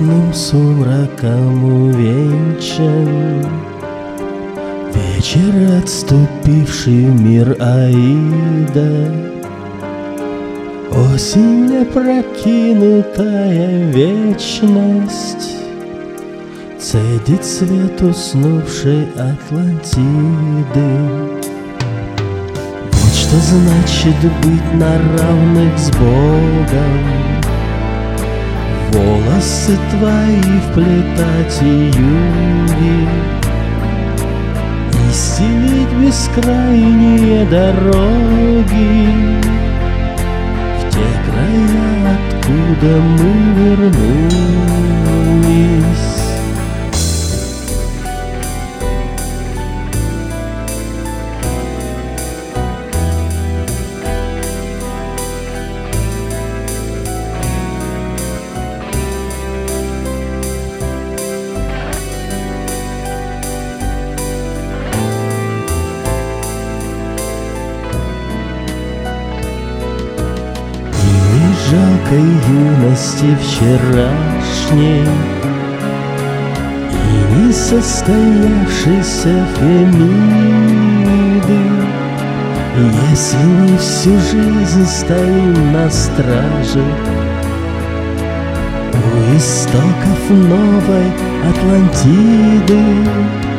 Рассветным сумраком увенчан вечер, отступивший в мир Аида. Осень, опрокинутая вечность, цедит свет уснувшей Атлантиды. Вот что значит быть на равных с Богом, волосы твои вплетать июли и стелить бескрайние дороги в те края, откуда мы вернулись. Жалкой юности вчерашней и несостоявшейся Фемиды, если мы всю жизнь стоим на страже у истоков новой Атлантиды.